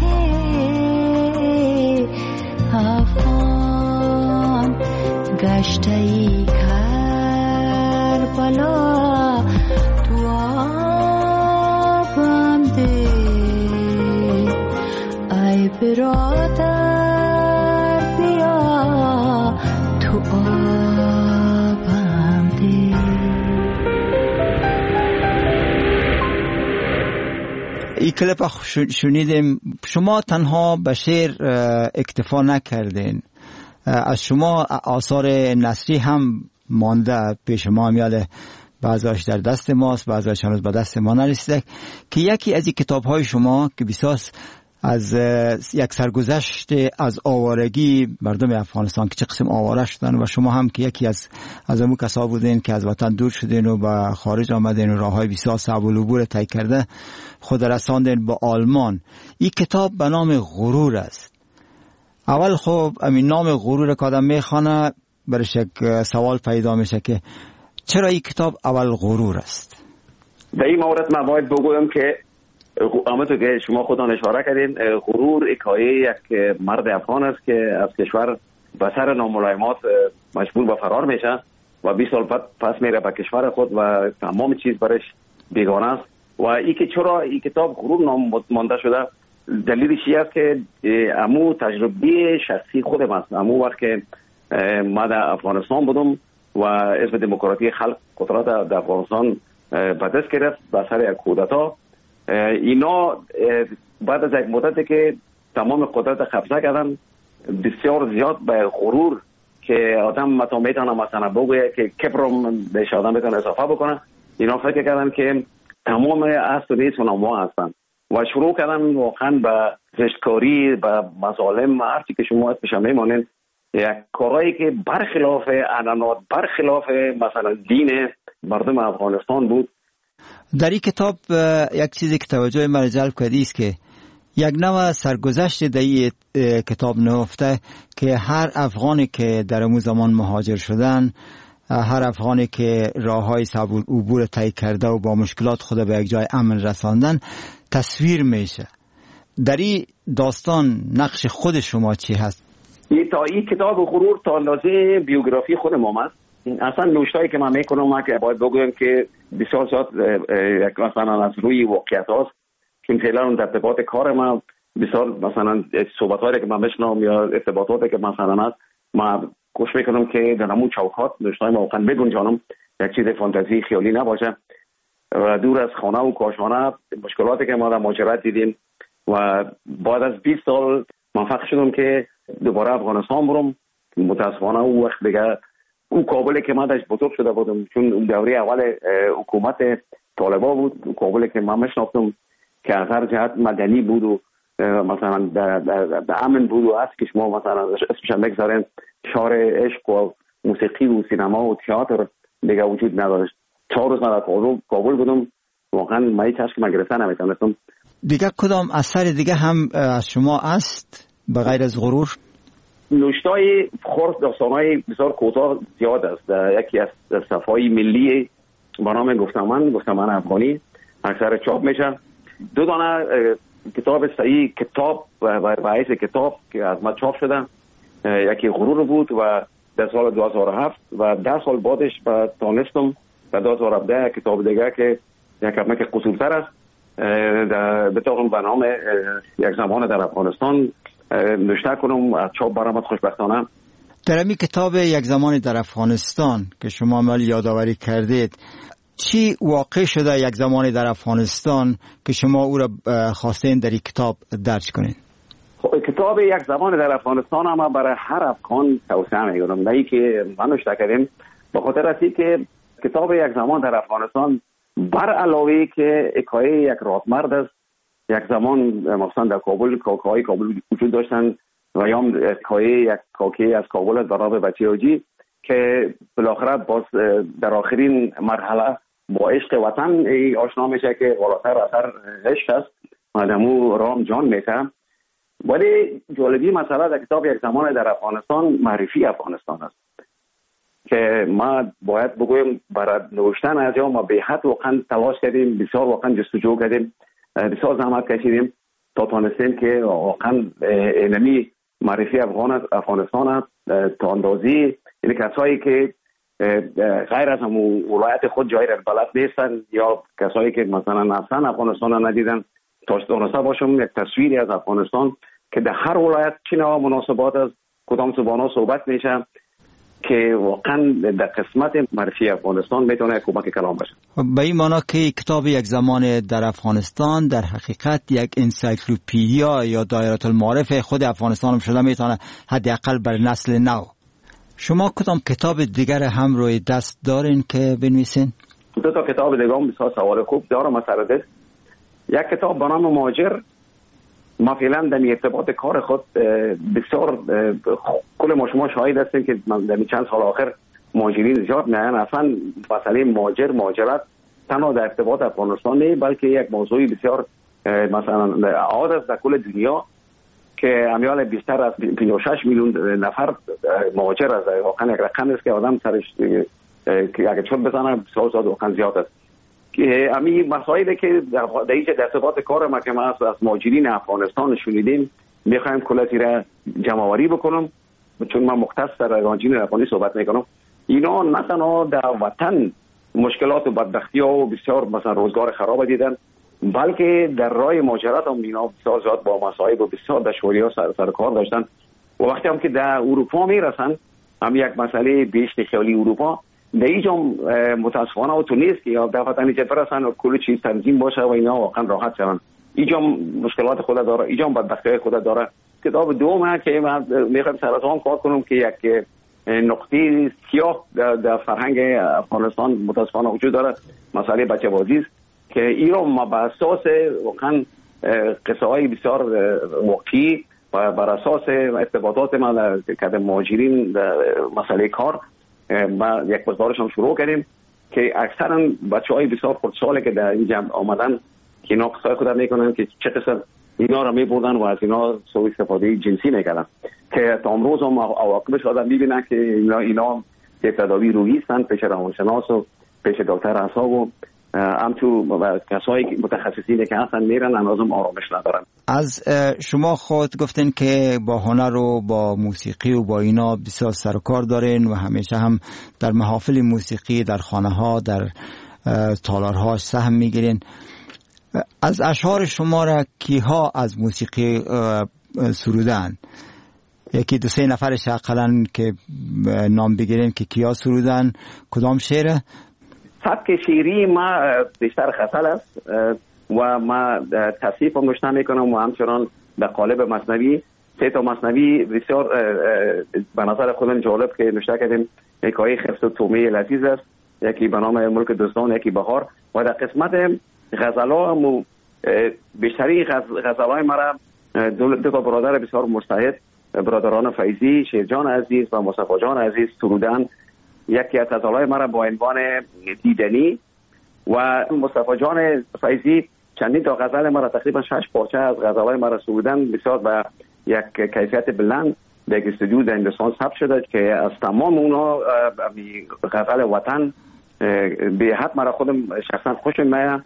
افغان، گشته ای کربلا تو آبم ده، ای برادر بیا تو آبم ده. کلیپ شنیدیم شما تنها به شعر اکتفا نکردین، از شما آثار نثری هم مانده پیش ما، میاله بعضیش در دست ماست، بعضیش هنوز به دست ما نرسیده، که یکی از این کتاب‌های شما که بسیار از یک سرگذشت از آوارگی مردم افغانستان که چه قسم آواره شدن و شما هم که یکی از از اون کسا بودین که از وطن دور شدین و به خارج آمدین و راههای بسیار صعب العبور طی کرده خود رساندین به آلمان. این کتاب به نام غرور است. اول خب همین نام غرور که آدم میخوانه برش یک سوال پیدا میشه که چرا این کتاب اول غرور است؟ در این مورد من باید بگویم که همونطور که شما خودتان اشاره کردین، غرور حکایه یک مرد افغان است که از کشور به سر ناملایمات مجبور به فرار میشه و بیست سال بعد پس میره به کشور خود و تمام چیز برش بیگانه است. و این که چرا این کتاب غرور نام مانده شده، دلیلش این است که امو تجربه شخصی خودم است. امو وقت که ما در افغانستان بودم و حزب دموکراتی خلق قدرت در افغانستان به دست گرفت به سر یک کودتا، اینا بعد از یک مدتی که تمام قدرت قبضه کردن بسیار زیاد به غرور که آدم مثلا میتونه مثلا بگویه که کبرم بهش آدم میتونه اضافه بکنه، اینا فکر کردن که تمام اصل و نیست اونها هستن و شروع کردن واقعا به زشتکاری، به مظالم، هرچی که شما اسمش میمانین، یک کارهایی که برخلاف عنعنات، برخلاف مثلا دین مردم افغانستان بود. در این کتاب یک چیزی که توجه من جلب کرده است که یک نوع سرگذشت در این کتاب نهفته که هر افغانی که در اون زمان مهاجر شدن، هر افغانی که راههای صعب العبور طی کرده و با مشکلات خود به یک جای امن رساندن تصویر میشه. در این داستان نقش خود شما چی هست؟ این تا این کتاب غرور تا اندازه بیوگرافی خود ما است. اصلا نوشتایی که من میکنم من که باید بگویم که بسیار زیاد یک مثلا از روی واقعیت هاست که فعلا اون ارتباط کار من بسیار مثلا صحبتایی که من بشنوم یا ارتباطاتی که مثلا هست من کوشش میکنم که در همون چوکات نوشتای ما واقعا بگنجانم، یک چیز فانتزی خیالی نباشه و دور از خانه و کاشانه مشکلاتی که ما در مهاجرت دیدیم و بعد از بیست سال موفق شدم که دوباره افغانستان برم. متاسفانه اون وقت دیگه اون کابلی که من داشت بزرگ شده بودم، چون اون دوره اول حکومت طالبا بود، کابلی که من مشناختم که از هر جهت مدنی بود و مثلا در امن بود و از که شما مثلا اسمش هم بگذارین شعر عشق و موسیقی و سینما و تئاتر دیگه وجود نداشت. چهار روز من در کابل بودم، واقعا من هیچ چشم من گرفتن نمیتونستم. دیگه کدام اثر دیگه هم از شما است به غیر از غرور؟ نوشتای خرد داستانای بسیار کوتاه زیاد است. یکی از صفحه‌های ملی با نام گفتم من گفتم من افغانی اکثر چاپ میشه. دو دانه کتاب صحیح کتاب و باعث کتاب که از ما چاپ شده، یکی غرور بود و در سال دو هزار و هفت و ده سال بعدش با تانستم در دو هزار و هفده کتاب دیگه که یک کمک قصورتر است به طور به نام یک زمان در افغانستان نوشته کنم از چاپ برآمد خوشبختانه. در این کتاب یک زمان در افغانستان که شما عمل یادآوری کردید، چی واقع شده یک زمانی در افغانستان که شما او را خواستین در این کتاب درج کنید؟ خب کتاب یک زمان در افغانستان هم برای هر افغان توصیه میکنم، نه که من نوشته کردیم، به خاطر است که کتاب یک زمان در افغانستان بر علاوه که حکایه یک رادمرد است، یک زمان مثلا در کابل کاکای کابل وجود داشتن و یا حکایه یک کاکی از کابل از برای بچه اوجی که بالاخره باز در آخرین مرحله با عشق وطن آشنا میشه که بالاتر اثر عشق است مادمو رام جان میشه. ولی جالبی مسئله در کتاب یک زمان در افغانستان معرفی افغانستان است که ما باید بگویم برای نوشتن از یا ما به حد واقعا تلاش کردیم، بسیار واقعا جستجو کردیم، بسیار زحمت کشیدیم تا تانستیم که واقعا اینمی معرفی افغان افغانستان است تا اندازی این کسایی که غیر از همون ولایت خود جایی را بلد نیستن یا کسایی که مثلا اصلا افغانستان را ندیدن تا دانسته باشم یک تصویری از افغانستان که در هر ولایت چه نوع مناسبات از کدام زبان‌ها صحبت میشه، که واقعا در قسمت معرفی افغانستان میتونه کمک کلام باشه. به این معنا که کتاب یک زمان در افغانستان در حقیقت یک انسایکلوپدیا یا دایره المعارف خود افغانستان شده میتونه حداقل بر نسل نو. شما کدام کتاب دیگر هم روی دست دارین که بنویسین؟ دو تا کتاب دیگه هم بسیار سوال خوب دارم مسئله. یک کتاب به نام مهاجر، ما فعلا در ارتباط کار خود بسیار کل ما شما شاهد هستیم که در چند سال آخر مهاجرین زیاد میان. اصلا مسئله مهاجر مهاجرت تنها در ارتباط افغانستان نیست، بلکه یک موضوعی بسیار مثلا عاد است در کل دنیا که امیال بیشتر از پنجاه و شش میلیون نفر مهاجر است. واقعا یک رقم است که آدم سرش که اگه چون بزنه بسیار زیاد واقعا زیاد است. امی مسائلی که در اینجا در ارتباط کار ما که ما از مهاجرین افغانستان شنیدیم میخوایم کلاتی را جمع آوری بکنم، چون من مختص در مهاجرین افغانی صحبت میکنم. اینا نه تنها در وطن مشکلات و بدبختی و بسیار مثلا روزگار خراب دیدن، بلکه در راه مهاجرت هم اینا بسیار زیاد با مصائب و بسیار دشواری‌ها سر سر کار داشتن و وقتی هم که در اروپا میرسن هم یک مسئله بیشتر خیلی اروپا در اینجا متاسفانه و تو نیست که یا در وطن اینجا برسن و کل چیز تنظیم باشه و اینا واقعا راحت شون. اینجا مشکلات خود داره، اینجا بدبختی خود داره. کتاب دوم که من میخوام سر از آن کار کنم که یک نقطه سیاه در فرهنگ افغانستان متاسفانه وجود داره، مسئله بچه بازی است که ایران ما بر اساس واقعا قصه های بسیار واقعی و بر اساس ارتباطات ما که مهاجرین مسئله کار ما یک مقدارش هم شروع کردیم که اکثرا بچهای بسیار خردساله که در این جمع آمدن که اینا قصه خود میکنن که چه قصه اینا را میبردن و از اینا سوء استفاده جنسی میکردن که تا امروز هم عواقبش آدم میبینن که اینا اینا که تداوی روحی هستن پیش روانشناس و پیش دکتر اعصاب و همچو کسایی متخصصینی که هستن میرن هنوزم آرامش ندارن. از شما خود گفتین که با هنر و با موسیقی و با اینا بسیار سر و کار دارین و همیشه هم در محافل موسیقی در خانه ها در تالارها سهم میگیرین. از اشعار شما را کیها از موسیقی سرودن؟ یکی دو سه نفرش اقلا که نام بگیرین که کیا سرودن، کدام شعره؟ سبک شعری ما بیشتر غزل است و ما تصنیف هم نوشته میکنم و همچنان به قالب مثنوی. سه تا مثنوی بسیار به نظر خودم جالب که نوشته کردیم. حکایه خفت و تومه لذیذ است، یکی به نام ملک دوستان، یکی بهار. و در قسمت غزل‌ها هم بیشتری غزل‌های مرا دو, دو تا برادر بسیار مجتهد، برادران فیضی، شیرجان عزیز و مصطفی جان عزیز سرودن. یکی از غزل‌های مرا با عنوان دیدنی و مصطفی جان فیضی چندین تا غزل مرا تقریبا شش پارچه از غزل‌های مرا سرودن بسیار با یک کیفیت بلند در استودیو در هندوستان ثبت شده که از تمام اونها غزل وطن به حد مرا خودم شخصا خوش میاد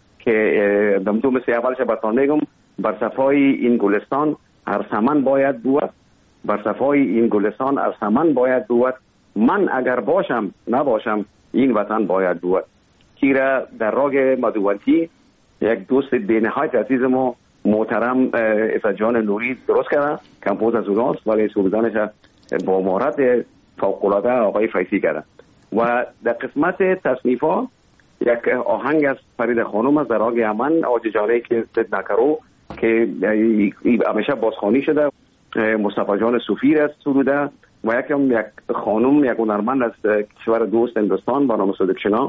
که دمتو مثل اولش براتون میگم بر صفای این گلستان هر سمن باید بود، بر صفای این گلستان هر سمن باید بود، من اگر باشم نباشم این وطن باید بود. کیرا در راگ مدوانتی یک دوست بینهایت عزیز ما محترم عزت جان نوری درست کرده، کمپوز از اوناست ولی سرودانش با مهارت فوق‌العاده آقای فیضی کرده. و در قسمت تصنیفا یک آهنگ از فرید خانم از در راگ امن آججانه که زد نکرو که همیشه بازخوانی شده، مصطفی جان صوفی است سروده و یکم یک خانم یک هنرمند از کشور دوست هندوستان با نام صدقشنا.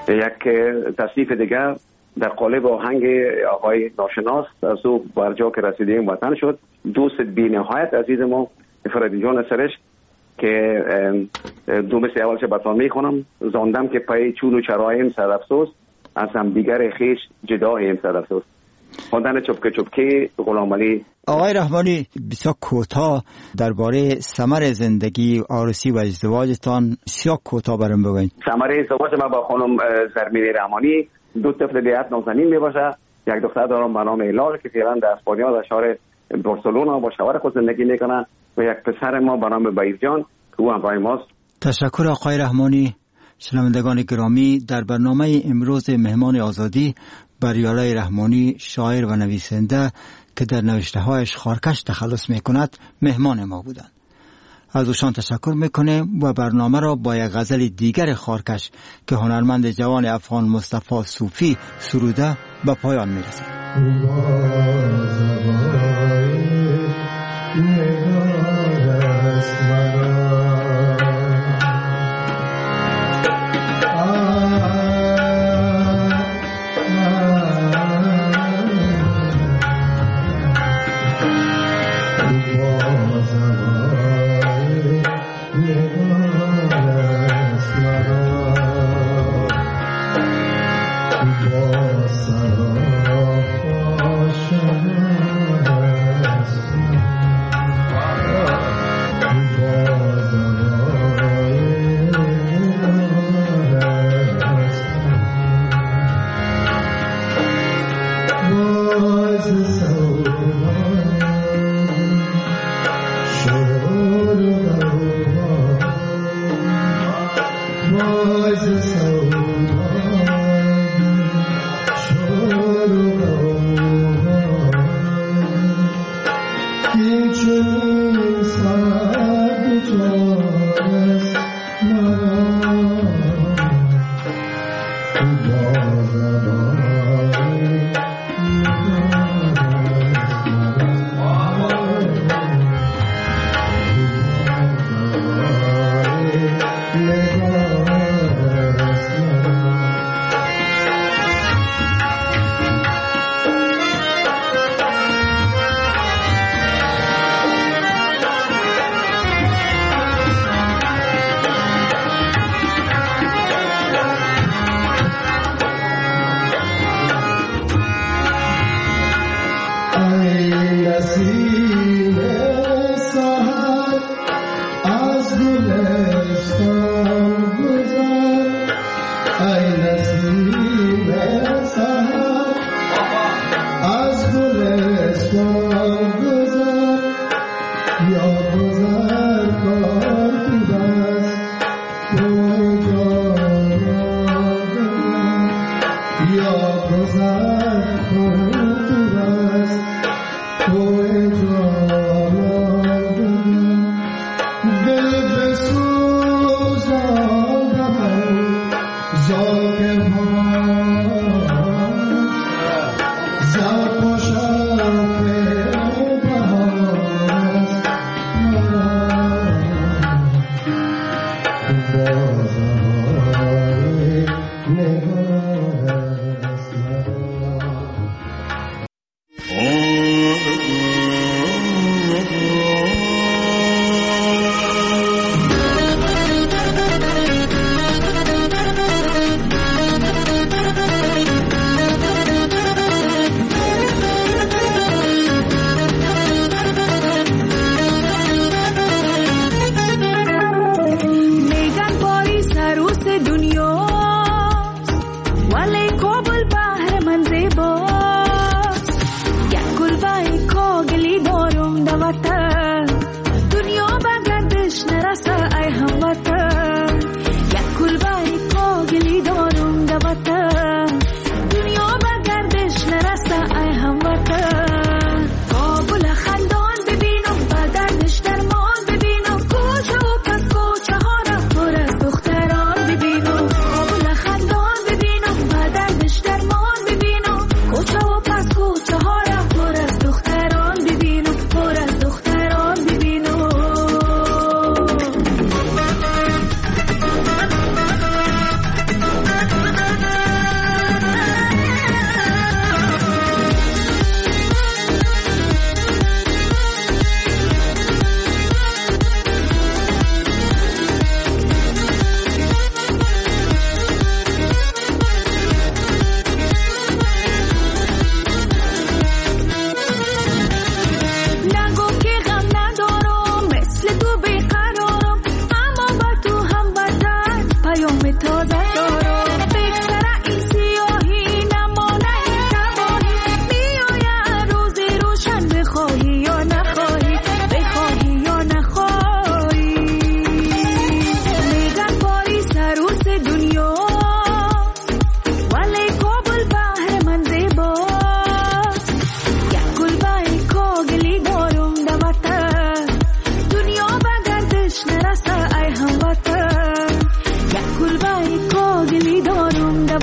یک تصنیف دیگر در قالب آهنگ آقای ناشناس از او بر جا که رسیدیم وطن شد. دوست بی نهایت عزیز ما فرادی جان سرش که دو مثل اول چه بطان می خونم زاندم که پای چون و چرایم صد افسوس از هم دیگر خیش جدایم صد افسوس. خواندن چپکه چپکه غلام علی. آقای رحمانی بسیار کوتاه درباره ثمر زندگی عروسی و ازدواجتان بسیار کوتاه برام بگوین. ثمر ازدواج ما با خانم زرمین رحمانی دو طفل دیت نازنین می باشه. یک دختر دارم به نام ایلار که فعلا در اسپانیا در شهر بارسلونا با شوهر خود زندگی میکنه و یک پسر ما به نام بایرجان که او همراه ماست. تشکر آقای رحمانی. شنوندگان گرامی، در برنامه امروز مهمان آزادی بریالای رحمانی، شاعر و نویسنده که در نوشته هایش خارکش تخلص می کند مهمان ما بودند. از اوشان تشکر میکنیم و برنامه را با یک غزل دیگر خارکش که هنرمند جوان افغان مصطفی صوفی سروده به پایان میرسد.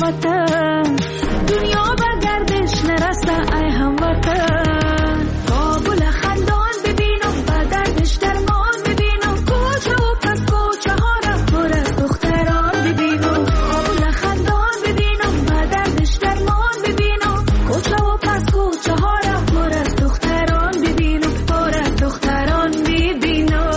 وطن دنیا به گردش نرسه ای هموطن کابل خندان ببینم به دردش درمان ببینم کوچه و پس کوچه ها را پر از دختران ببینم کابل خندان ببینم به دردش درمان ببینم کوچه و پس کوچه ها را پر از دختران ببینم پر از دختران ببینم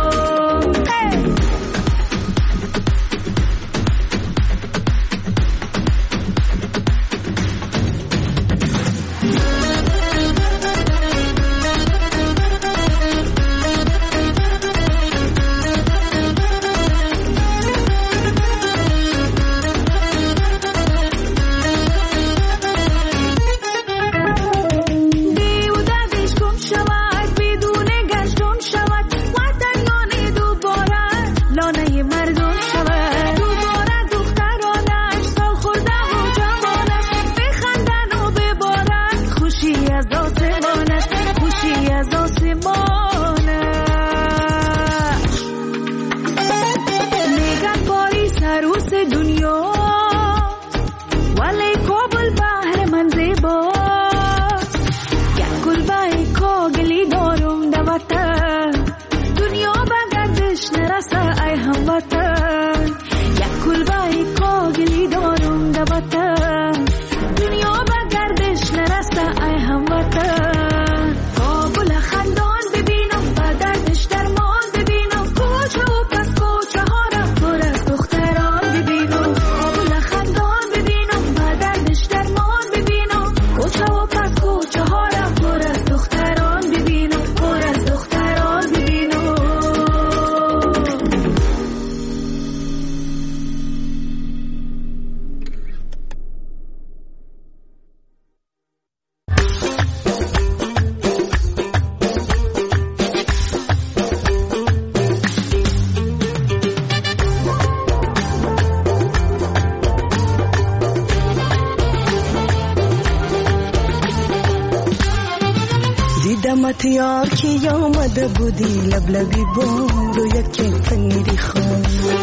دیدمت یار کی آمده بودی لبلبی بام رو یکی پنیری خون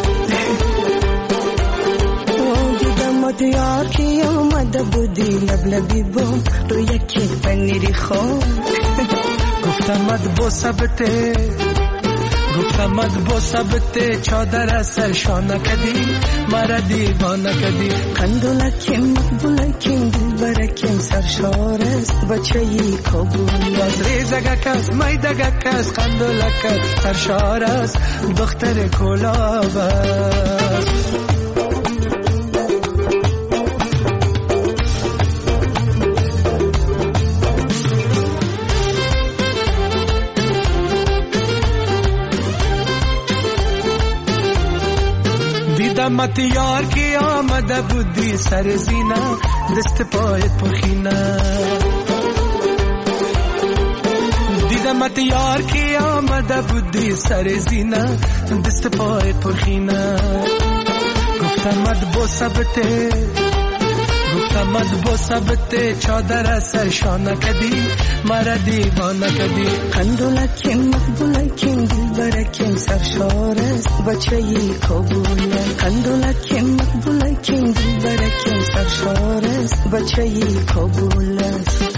دیدمت یار کی آمده بودی لبلبی بام رو یکی پنیری خون گفتمت با ثبته گفتمت با ثبته چادر سرشانه کدی مرا دیوانه کدی قندولکیم مقبولکیم دلبرکیم سرشار است بچه ای کابل از ریزگه کس میدگه کس قندولک سرشار است دختر کلاب است دیدمت یار کی آمده بودی سر زینه دست پایت پرخینه دیدمت یار کی آمده بودی سر زینه دست پایت پرخینه گفتمت با ثبته گفتمت با ثبته چادر سرشانه کدی مرا دیوانه کدی قندولکیم مقبولکیم دلبرکیم سرشار است بچه ای کابل قندولکیم مقبولکیم دلبرکیم سرشار است بچه ای کابل است